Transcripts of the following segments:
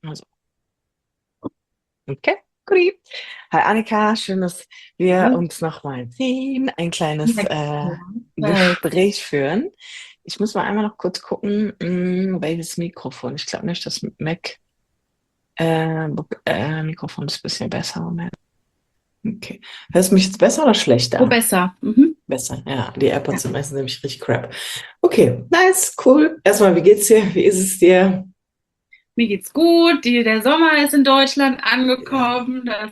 Also, okay, gut. Hi Annika, schön, dass wir uns nochmal sehen, ein kleines Ja, klar. Gespräch führen. Ich muss mal einmal noch kurz gucken, welches Mikrofon. Ich glaube nicht, das Mac Mikrofon ist ein bisschen besser. Moment. Okay. Hörst du mich jetzt besser oder So schlechter? besser. Mhm. Besser, ja. Die Ja. AirPods sind meistens nämlich richtig crap. Okay, nice, cool. Erstmal, wie geht's dir? Wie ist es dir? Mir geht's gut. Der Sommer ist in Deutschland Ja. angekommen. Das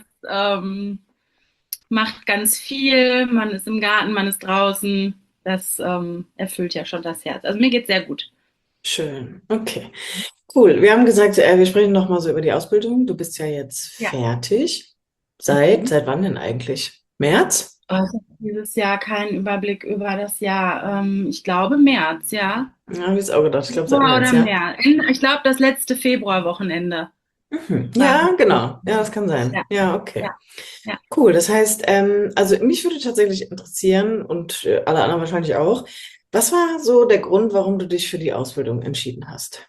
macht ganz viel. Man ist im Garten, man ist draußen. Das erfüllt ja schon das Herz. Also mir geht's sehr gut. Schön. Okay. Cool. Wir haben gesagt, wir sprechen noch mal so über die Ausbildung. Du bist ja jetzt Ja. fertig. Mhm. Seit wann denn eigentlich? März? Ich habe dieses Jahr keinen Überblick über das Jahr. Ich glaube März, ja. Ja, habe ich jetzt auch gedacht. Ich glaube, seit Februar März, oder ja. März. Ich glaube, das letzte Februarwochenende Mhm. war Ja, das. genau. Ja, das kann sein. Ja, Ja, okay. ja, ja. Cool. Das heißt, also mich würde tatsächlich interessieren und alle anderen wahrscheinlich auch, was war so der Grund, warum du dich für die Ausbildung entschieden hast?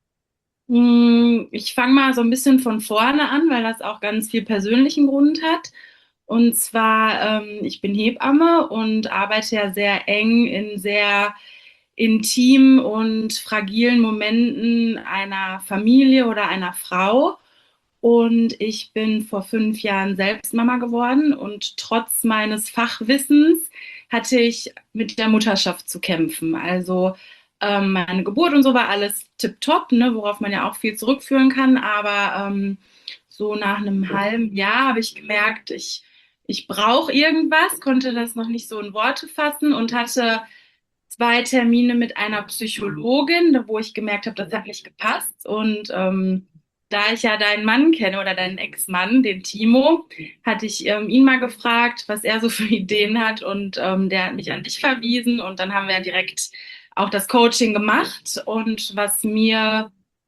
Ich fange mal so ein bisschen von vorne an, weil das auch ganz viel persönlichen Grund hat. Und zwar, ich bin Hebamme und arbeite ja sehr eng in sehr intimen und fragilen Momenten einer Familie oder einer Frau. Und ich bin vor 5 Jahren selbst Mama geworden und trotz meines Fachwissens hatte ich mit der Mutterschaft zu kämpfen. Also meine Geburt und so war alles tipptopp, ne, worauf man ja auch viel zurückführen kann. Aber so nach einem halben Jahr habe ich gemerkt, ich brauche irgendwas, konnte das noch nicht so in Worte fassen und hatte 2 Termine mit einer Psychologin, wo ich gemerkt habe, das hat nicht gepasst. Und da ich ja deinen Mann kenne oder deinen Ex-Mann, den Timo, hatte ich ihn mal gefragt, was er so für Ideen hat. Und der hat mich an dich verwiesen. Und dann haben wir direkt auch das Coaching gemacht. Und was mir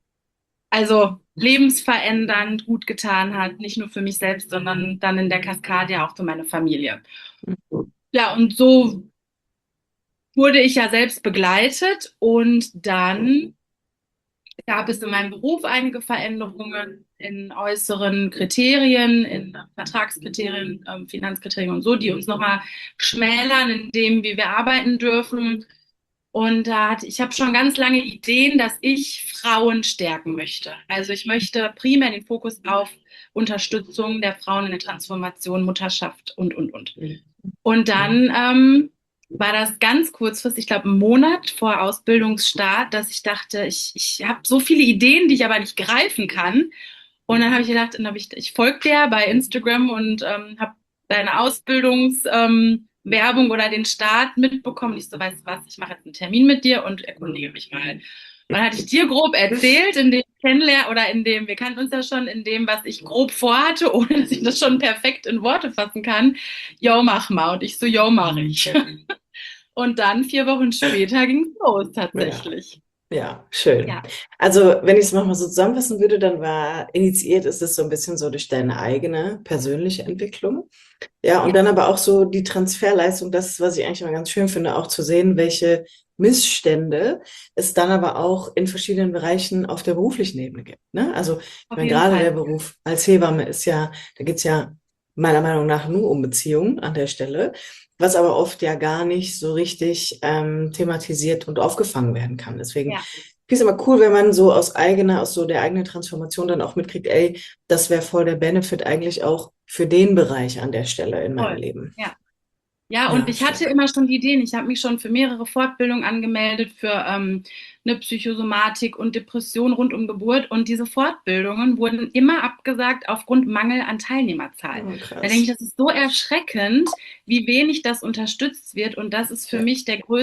also lebensverändernd gut getan hat, nicht nur für mich selbst, sondern dann in der Kaskade ja auch für meine Familie. Ja, und so wurde ich ja selbst begleitet und dann gab es in meinem Beruf einige Veränderungen in äußeren Kriterien, in Vertragskriterien, Finanzkriterien und so, die uns nochmal schmälern in dem, wie wir arbeiten dürfen. Und ich habe schon ganz lange Ideen, dass ich Frauen stärken möchte. Also ich möchte primär den Fokus auf Unterstützung der Frauen in der Transformation, Mutterschaft und. Und dann war das ganz kurzfristig, ich glaube, einen Monat vor Ausbildungsstart, dass ich dachte, ich habe so viele Ideen, die ich aber nicht greifen kann. Und dann habe ich gedacht, ich folge dir bei Instagram und habe deine Ausbildungswerbung oder den Start mitbekommen. Ich so, weißt du was, ich mache jetzt einen Termin mit dir und erkundige mich mal. Und dann hatte ich dir grob erzählt, in dem Kennenlernen oder in dem, wir kannten uns ja schon, in dem, was ich grob vorhatte, ohne dass ich das schon perfekt in Worte fassen kann. Yo, mach mal. Und ich so, yo, mach ich. Und dann 4 Wochen später ging es los, Ja. tatsächlich. Ja, schön. Ja, Also, wenn ich es nochmal so zusammenfassen würde, dann war initiiert ist es so ein bisschen so durch deine eigene persönliche Entwicklung. Ja, und ja, dann aber auch so die Transferleistung, das ist, was ich eigentlich immer ganz schön finde, auch zu sehen, welche Missstände es dann aber auch in verschiedenen Bereichen auf der beruflichen Ebene gibt. Ne? Also, ich auf meine, jeden gerade Fall. der Beruf als Hebamme ist ja, da geht es ja meiner Meinung nach nur um Beziehungen an der Stelle, was aber oft ja gar nicht so richtig thematisiert und aufgefangen werden kann. Deswegen Ja, finde ich es immer cool, wenn man so aus so der eigenen Transformation dann auch mitkriegt, ey, das wäre voll der Benefit eigentlich auch für den Bereich an der Stelle in meinem voll. Leben. Ja. Ja, und Ja, ich hatte stark. immer schon die Ideen. Ich habe mich schon für mehrere Fortbildungen angemeldet für eine Psychosomatik und Depression rund um Geburt. Und diese Fortbildungen wurden immer abgesagt aufgrund Mangel an Teilnehmerzahl. Oh, Da denke ich, krass. das ist so erschreckend, wie wenig das unterstützt wird. Und das ist für Ja, mich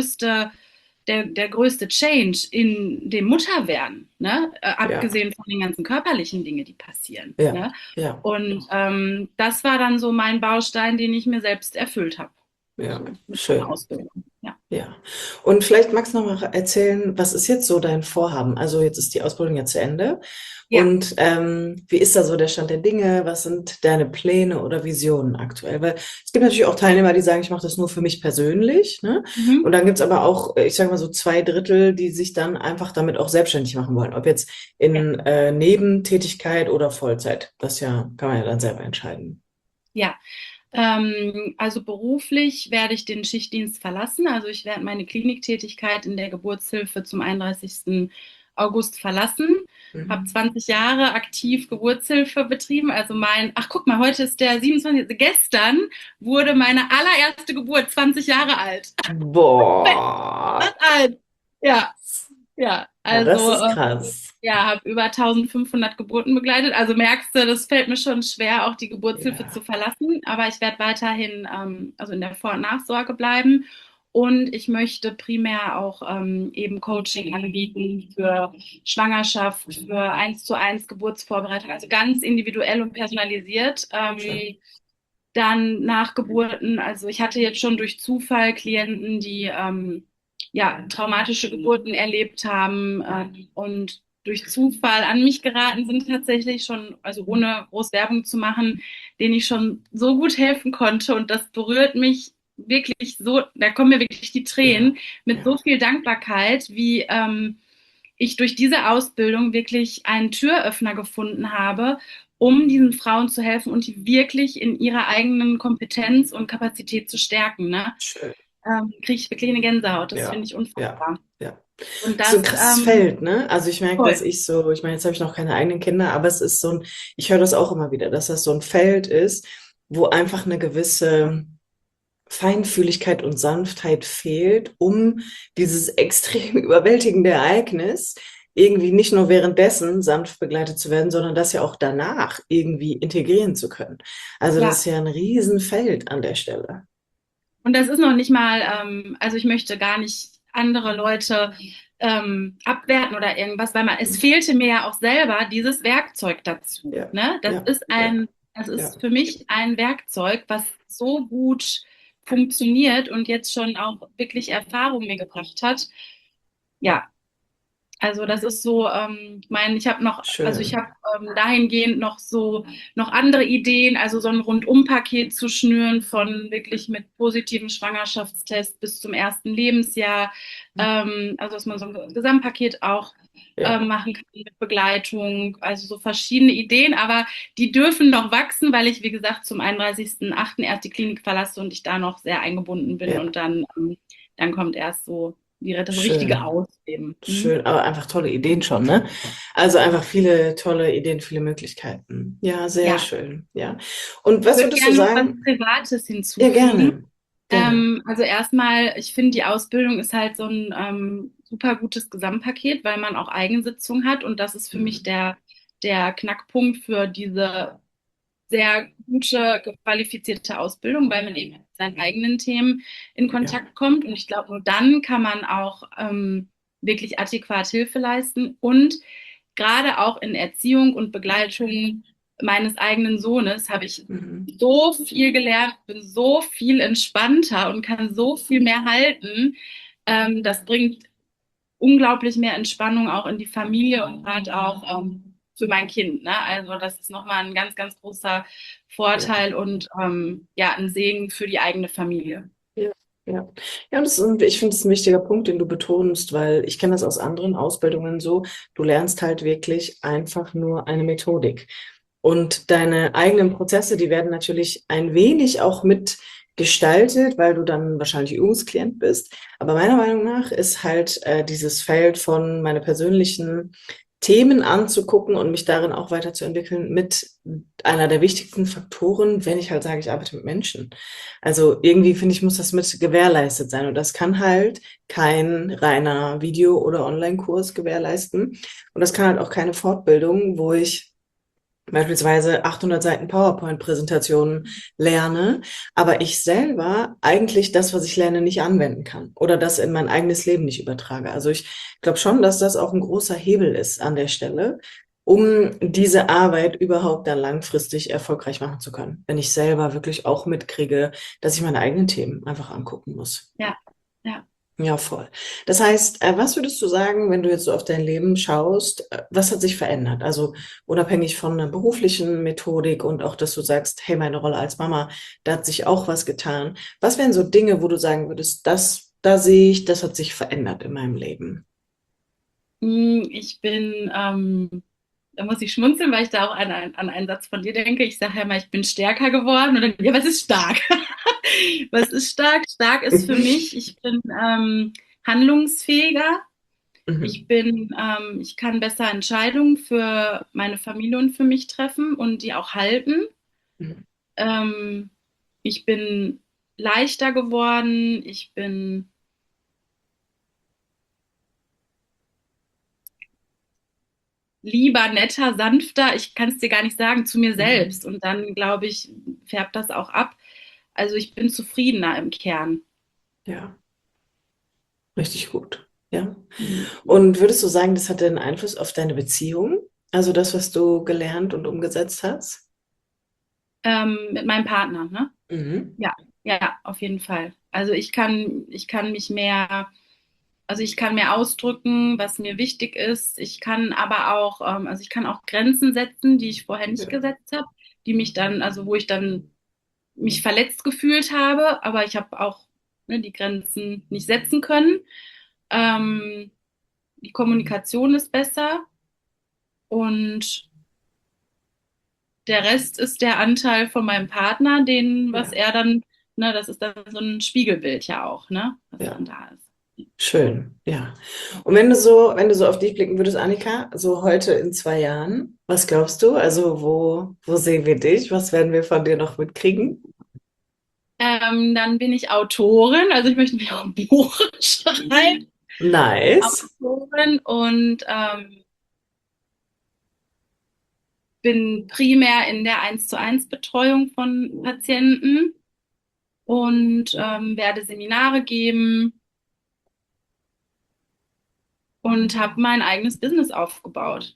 der größte Change in dem Mutterwerden, ne? ja, Abgesehen von den ganzen körperlichen Dingen, die passieren. ja, Ne? ja, Und das war dann so mein Baustein, den ich mir selbst erfüllt habe. ja, So mit meiner schön. Ausbildung. Ja. Ja. Und vielleicht magst du noch mal erzählen, was ist jetzt so dein Vorhaben? Also jetzt ist die Ausbildung ja zu Ende. Ja. Und wie ist da so der Stand der Dinge? Was sind deine Pläne oder Visionen aktuell? Weil es gibt natürlich auch Teilnehmer, die sagen, ich mache das nur für mich persönlich, ne? Und Mhm. dann gibt's aber auch, ich sage mal so 2 Drittel, die sich dann einfach damit auch selbstständig machen wollen. Ob jetzt Ja. in Nebentätigkeit oder Vollzeit. Das ja, kann man ja dann selber entscheiden. Ja. Also beruflich werde ich den Schichtdienst verlassen. Also ich werde meine Kliniktätigkeit in der Geburtshilfe zum 31. August verlassen. Habe Mhm. 20 Jahre aktiv Geburtshilfe betrieben. Also ach guck mal, heute ist der 27. Gestern wurde meine allererste Geburt 20 Jahre alt. Boah, Alt. Ja, ja. ja, das Also ist krass. ja, habe über 1500 Geburten begleitet. Also merkst du, das fällt mir schon schwer, auch die Geburtshilfe zu Ja. verlassen. Aber ich werde weiterhin also in der Vor- und Nachsorge bleiben. Und ich möchte primär auch eben Coaching anbieten für Schwangerschaft, für 1:1 Geburtsvorbereitung, also ganz individuell und personalisiert. Schön. Dann nach Geburten, also ich hatte jetzt schon durch Zufall Klienten, die ja, traumatische Geburten erlebt haben und durch Zufall an mich geraten sind tatsächlich schon, also ohne groß Werbung zu machen, denen ich schon so gut helfen konnte und das berührt mich wirklich so, da kommen mir wirklich die Ja, Tränen mit so ja, viel Dankbarkeit, wie ich durch diese Ausbildung wirklich einen Türöffner gefunden habe, um diesen Frauen zu helfen und die wirklich in ihrer eigenen Kompetenz und Kapazität zu stärken. Ne? schön. Kriege ich wirklich eine Gänsehaut. Das finde Ja, ich ja, unfassbar. ja. Und So ein das krasses Feld, ne? Also ich merke, dass toll. ich so, ich meine, jetzt habe ich noch keine eigenen Kinder, aber es ist so ein, ich höre das auch immer wieder, dass das so ein Feld ist, wo einfach eine gewisse Feinfühligkeit und Sanftheit fehlt, um dieses extrem überwältigende Ereignis irgendwie nicht nur währenddessen sanft begleitet zu werden, sondern das ja auch danach irgendwie integrieren zu können. Also das ist Ja, ja ein Riesenfeld an der Stelle. und das ist noch nicht mal, also ich möchte gar nicht andere Leute abwerten oder irgendwas, weil es fehlte mir ja auch selber dieses Werkzeug dazu. Ja, Ne? ja, ja, Das ja. ist für mich ein Werkzeug, was so gut funktioniert und jetzt schon auch wirklich Erfahrung mir gebracht hat. Ja, also das ist so, ich habe noch, also ich habe Schön. dahingehend noch andere Ideen, also so ein Rundum-Paket zu schnüren von wirklich mit positiven Schwangerschaftstest bis zum ersten Lebensjahr, also dass man so ein Gesamtpaket auch Ja, machen kann mit Begleitung, also so verschiedene Ideen, aber die dürfen noch wachsen, weil ich, wie gesagt, zum 31.08. erst die Klinik verlasse und ich da noch sehr eingebunden bin ja, und dann kommt erst so das richtige schön. Ausleben. Mhm. Schön, aber einfach tolle Ideen schon, ne? Also einfach viele tolle Ideen, viele Möglichkeiten. Ja, sehr Ja, schön, ja. Und ich was würde würdest du gerne noch was sagen? Privates Ja, hinzufügen. gerne, gerne. Also erstmal, ich finde, die Ausbildung ist halt so ein super gutes Gesamtpaket, weil man auch Eigensitzung hat und das ist für mich Mhm. der Knackpunkt für diese sehr gute, qualifizierte Ausbildung, weil man eben mit seinen eigenen Themen in Ja, Kontakt kommt. Und ich glaube, nur dann kann man auch wirklich adäquat Hilfe leisten. Und gerade auch in Erziehung und Begleitung meines eigenen Sohnes habe ich mhm. so viel gelernt, bin so viel entspannter und kann so viel mehr halten. Das bringt unglaublich mehr Entspannung auch in die Familie und gerade auch für mein Kind. Ne? Also das ist nochmal ein ganz, ganz großer Ja, Vorteil und ja, ein Segen für die eigene Familie. ja, ja. Ja, und ich finde, das ist ein wichtiger Punkt, den du betonst, weil ich kenne das aus anderen Ausbildungen so. Du lernst halt wirklich einfach nur eine Methodik. Und deine eigenen Prozesse, die werden natürlich ein wenig auch mitgestaltet, weil du dann wahrscheinlich Übungsklient bist. Aber meiner Meinung nach ist halt dieses Feld von meine persönlichen Themen anzugucken und mich darin auch weiterzuentwickeln mit einer der wichtigsten Faktoren, wenn ich halt sage, ich arbeite mit Menschen. Also irgendwie finde ich, muss das mit gewährleistet sein. Und das kann halt kein reiner Video- oder Online-Kurs gewährleisten. Und das kann halt auch keine Fortbildung, wo ich beispielsweise 800 Seiten PowerPoint-Präsentationen lerne, aber ich selber eigentlich das, was ich lerne, nicht anwenden kann oder das in mein eigenes Leben nicht übertrage. Also ich glaube schon, dass das auch ein großer Hebel ist an der Stelle, um diese Arbeit überhaupt dann langfristig erfolgreich machen zu können. Wenn ich selber wirklich auch mitkriege, dass ich meine eigenen Themen einfach angucken muss. Ja, ja. Ja, voll. Das heißt, was würdest du sagen, wenn du jetzt so auf dein Leben schaust, was hat sich verändert? Also unabhängig von einer beruflichen Methodik und auch, dass du sagst, hey, meine Rolle als Mama, da hat sich auch was getan. Was wären so Dinge, wo du sagen würdest, da sehe ich, das hat sich verändert in meinem Leben? Ich bin, da muss ich schmunzeln, weil ich da auch an einen Satz von dir denke. Ich sage ja immer, ich bin stärker geworden. Und dann, ja, was ist stark? Was ist stark? Stark ist für mich, ich bin handlungsfähiger. Mhm. Ich kann besser Entscheidungen für meine Familie und für mich treffen und die auch halten. Mhm. Ähm, Ich bin leichter geworden. Ich bin lieber, netter, sanfter. Ich kann es dir gar nicht sagen, zu mir Mhm. selbst. Und dann, glaube ich, färbt das auch ab. Also ich bin zufriedener im Kern. Ja, richtig gut. Ja. Und würdest du sagen, das hatte einen Einfluss auf deine Beziehung? Also das, was du gelernt und umgesetzt hast? Mit meinem Partner, ne? Mhm. Ja, ja, auf jeden Fall. Also ich kann mich mehr, also ich kann mehr ausdrücken, was mir wichtig ist. Ich kann aber auch, also ich kann auch Grenzen setzen, die ich vorher nicht Ja. gesetzt habe, die mich dann, also wo ich dann mich verletzt gefühlt habe, aber ich habe auch die Grenzen nicht setzen können. Ähm, Die Kommunikation ist besser und der Rest ist der Anteil von meinem Partner, was Ja. er dann, ne, das ist dann so ein Spiegelbild ja auch, ne, was Ja. dann da ist. Schön, ja. Und wenn du so auf dich blicken würdest, Annika, so heute in 2 Jahren, was glaubst du? Also wo sehen wir dich? Was werden wir von dir noch mitkriegen? Dann bin ich Autorin, also ich möchte mich auch ein Buch schreiben. Nice. Autorin und bin primär in der 1:1 Betreuung von Patienten und werde Seminare geben und habe mein eigenes Business aufgebaut.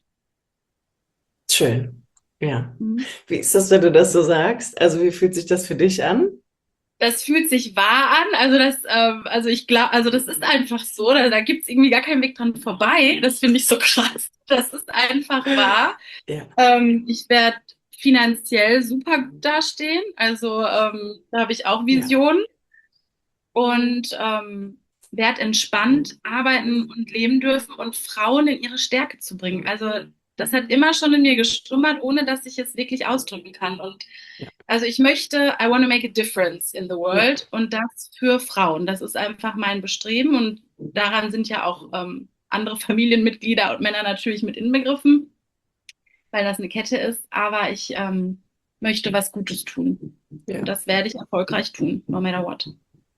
Schön. Ja. Mhm. Wie ist das, wenn du das so sagst? Also wie fühlt sich das für dich an? Das fühlt sich wahr an, also ich glaube, also das ist einfach so, da gibt es irgendwie gar keinen Weg dran vorbei. Das finde ich so krass. Das ist einfach wahr. Ja, Ich werde finanziell super gut dastehen, also da habe ich auch ja, Visionen und werde entspannt arbeiten und leben dürfen und Frauen in ihre Stärke zu bringen. Also das hat immer schon in mir gestrümmert, ohne dass ich es wirklich ausdrücken kann. Und ja, also ich möchte, I want to make a difference in the ja, world und das für Frauen. Das ist einfach mein Bestreben und daran sind ja auch andere Familienmitglieder und Männer natürlich mit inbegriffen, weil das eine Kette ist. Aber ich möchte was Gutes tun. Und ja. das werde ich erfolgreich tun, no matter what.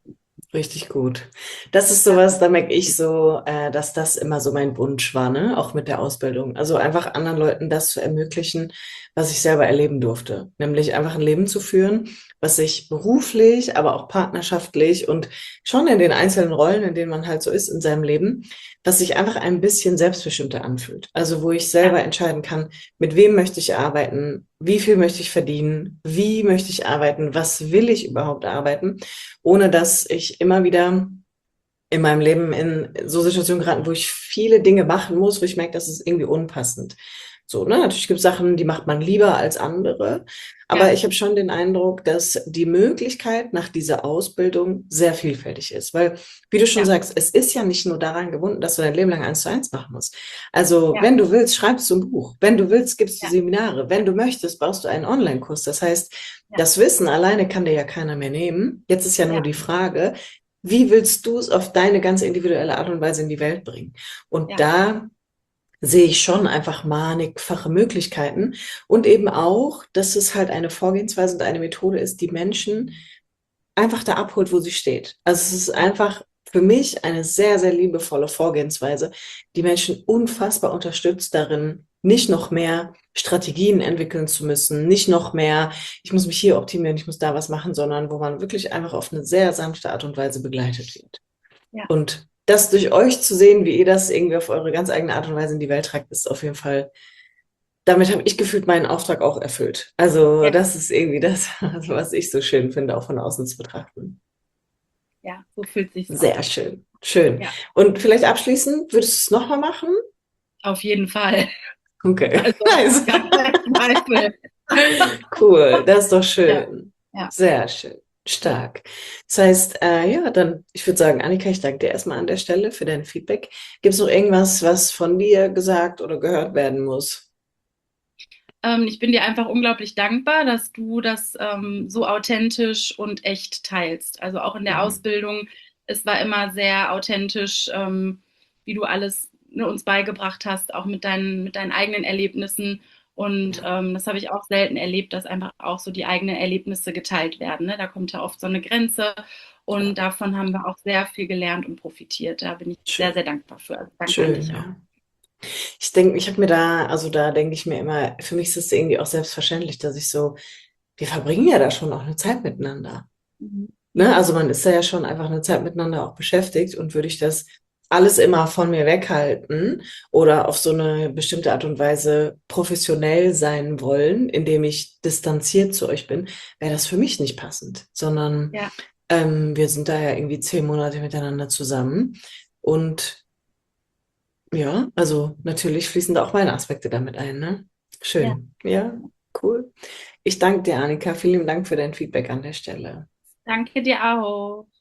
Richtig gut. Das ist Ja, sowas, da merke ich so, dass das immer so mein Wunsch war, ne? Auch mit der Ausbildung. Also einfach anderen Leuten das zu ermöglichen, was ich selber erleben durfte. Nämlich einfach ein Leben zu führen, was sich beruflich, aber auch partnerschaftlich und schon in den einzelnen Rollen, in denen man halt so ist in seinem Leben, was sich einfach ein bisschen selbstbestimmter anfühlt. Also wo ich ja, selber entscheiden kann, mit wem möchte ich arbeiten, wie viel möchte ich verdienen, wie möchte ich arbeiten, was will ich überhaupt arbeiten, ohne dass ich immer wieder in meinem Leben in so Situationen geraten, wo ich viele Dinge machen muss, wo ich merke, das ist irgendwie unpassend. So, ne? Natürlich gibt es Sachen, die macht man lieber als andere, aber ja, ich habe schon den Eindruck, dass die Möglichkeit nach dieser Ausbildung sehr vielfältig ist, weil, wie du schon ja, sagst, es ist ja nicht nur daran gebunden, dass du dein Leben lang 1:1 machen musst. Also, ja, wenn du willst, schreibst du ein Buch. Wenn du willst, gibst du ja, Seminare. Wenn du möchtest, baust du einen Online-Kurs. Das heißt, ja, das Wissen alleine kann dir ja keiner mehr nehmen. Jetzt ist ja nur ja, die Frage, wie willst du es auf deine ganz individuelle Art und Weise in die Welt bringen? Und ja, da sehe ich schon einfach mannigfache Möglichkeiten und eben auch, dass es halt eine Vorgehensweise und eine Methode ist, die Menschen einfach da abholt, wo sie steht. Also es ist ja, einfach für mich eine sehr, sehr liebevolle Vorgehensweise, die Menschen unfassbar unterstützt darin, nicht noch mehr Strategien entwickeln zu müssen, nicht noch mehr, ich muss mich hier optimieren, ich muss da was machen, sondern wo man wirklich einfach auf eine sehr sanfte Art und Weise begleitet wird. ja, Und das durch euch zu sehen, wie ihr das irgendwie auf eure ganz eigene Art und Weise in die Welt tragt, ist auf jeden Fall, damit habe ich gefühlt meinen Auftrag auch erfüllt. Also ja, das ist irgendwie das, was ich so schön finde, auch von außen zu betrachten. ja, so fühlt sich's auch. Sehr schön. schön. Ja, Und vielleicht abschließend, würdest du es nochmal machen? auf jeden Fall. Okay, Also nice. gar kein Zweifel. Cool, das ist doch Ja, schön. ja. Sehr schön. Stark. Das heißt, ja, dann, ich würde sagen, Annika, ich danke dir erstmal an der Stelle für dein Feedback. Gibt es noch irgendwas, was von dir gesagt oder gehört werden muss? Ich bin dir einfach unglaublich dankbar, dass du das so authentisch und echt teilst. Also auch in der Mhm. Ausbildung, es war immer sehr authentisch, wie du alles, ne, uns beigebracht hast, auch mit deinen eigenen Erlebnissen. Und Ja, das habe ich auch selten erlebt, dass einfach auch so die eigenen Erlebnisse geteilt werden. Ne? Da kommt ja oft so eine Grenze und ja, davon haben wir auch sehr viel gelernt und profitiert. Da bin ich sehr, schön. sehr dankbar für. Also danke an Schön, dich auch. ja. Ich denke, ich habe mir da, also da denke ich mir immer, für mich ist es irgendwie auch selbstverständlich, dass ich so, wir verbringen ja da schon auch eine Zeit miteinander. Mhm. Ne? Mhm. Also man ist da ja schon einfach eine Zeit miteinander auch beschäftigt und würde ich das alles immer von mir weghalten oder auf so eine bestimmte Art und Weise professionell sein wollen, indem ich distanziert zu euch bin, wäre das für mich nicht passend, sondern Ja, wir sind da ja irgendwie 10 Monate miteinander zusammen und ja, also natürlich fließen da auch meine Aspekte damit ein, ne? ja. Schön. Ja, cool. Ich danke dir, Annika. Vielen Dank für dein Feedback an der Stelle. Danke dir auch.